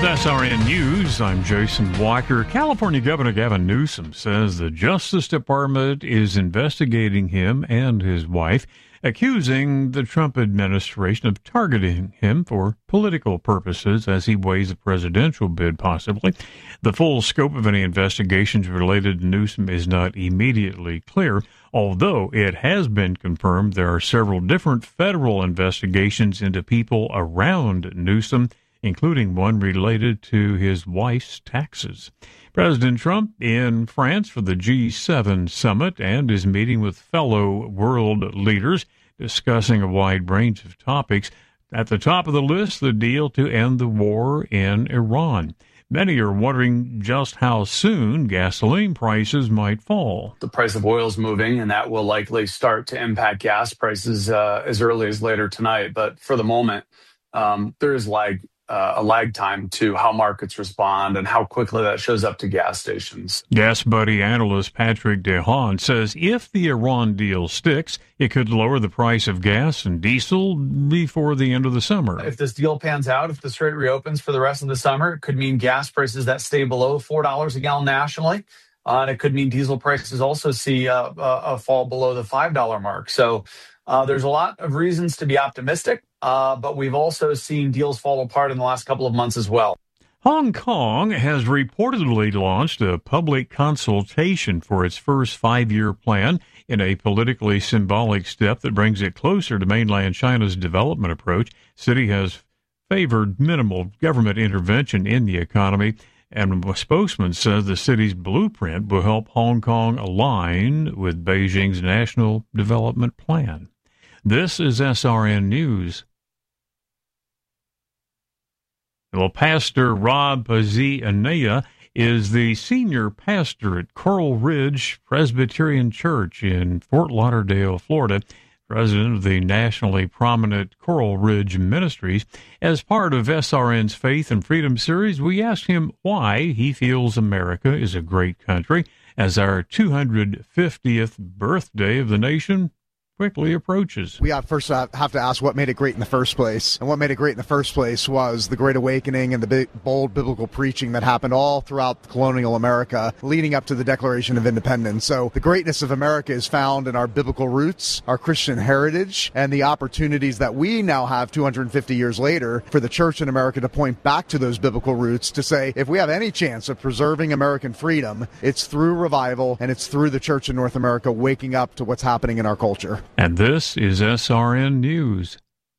With SRN News, I'm Jason Walker. California Governor Gavin Newsom says the Justice Department is investigating him and his wife, accusing the Trump administration of targeting him for political purposes as he weighs a presidential bid, possibly. The full scope of any investigations related to Newsom is not immediately clear, although it has been confirmed there are several different federal investigations into people around Newsom, including one related to his wife's taxes. President Trump in France for the G7 summit and is meeting with fellow world leaders, discussing a wide range of topics. At the top of the list, the deal to end the war in Iran. Many are wondering just how soon gasoline prices might fall. The price of oil is moving, and that will likely start to impact gas prices as early as later tonight. But for the moment, there is a lag time to how markets respond and how quickly that shows up to gas stations. Gas Buddy analyst Patrick DeHaan says if the Iran deal sticks, it could lower the price of gas and diesel before the end of the summer. If this deal pans out, if the strait reopens for the rest of the summer, it could mean gas prices that stay below $4 a gallon nationally. And it could mean diesel prices also see a fall below the $5 mark. So there's a lot of reasons to be optimistic, but we've also seen deals fall apart in the last couple of months as well. Hong Kong has reportedly launched a public consultation for its first 5-year plan in a politically symbolic step that brings it closer to mainland China's development approach. The city has favored minimal government intervention in the economy, and a spokesman says the city's blueprint will help Hong Kong align with Beijing's National Development Plan. This is SRN News. Well, Pastor Rob Pazianea is the senior pastor at Coral Ridge Presbyterian Church in Fort Lauderdale, Florida, president of the nationally prominent Coral Ridge Ministries. As part of SRN's Faith and Freedom series, we asked him why he feels America is a great country as our 250th birthday of the nation quickly approaches. We first have to ask what made it great in the first place. And what made it great in the first place was the Great Awakening and the big, bold biblical preaching that happened all throughout colonial America leading up to the Declaration of Independence. So the greatness of America is found in our biblical roots, our Christian heritage, and the opportunities that we now have 250 years later for the church in America to point back to those biblical roots to say, if we have any chance of preserving American freedom, it's through revival and it's through the church in North America waking up to what's happening in our culture. And this is SRN News.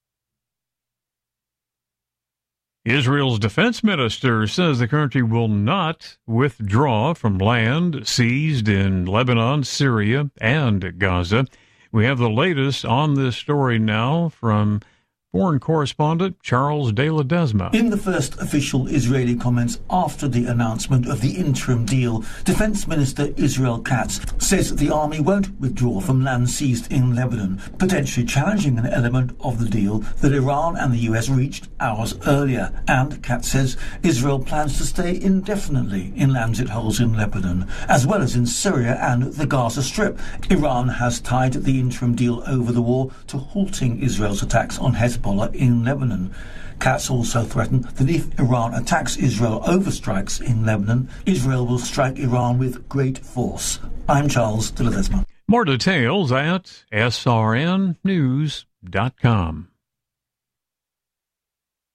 Israel's defense minister says the country will not withdraw from land seized in Lebanon, Syria, and Gaza. We have the latest on this story now from foreign correspondent Charles De Ledesma. In the first official Israeli comments after the announcement of the interim deal, Defense Minister Israel Katz says the army won't withdraw from land seized in Lebanon, potentially challenging an element of the deal that Iran and the US reached hours earlier. And Katz says Israel plans to stay indefinitely in lands it holds in Lebanon, as well as in Syria and the Gaza Strip. Iran has tied the interim deal over the war to halting Israel's attacks on Hezbollah in Lebanon. Katz also threatened that if Iran attacks Israel over strikes in Lebanon, Israel will strike Iran with great force. I'm Charles De Ledesma. More details at srnnews.com.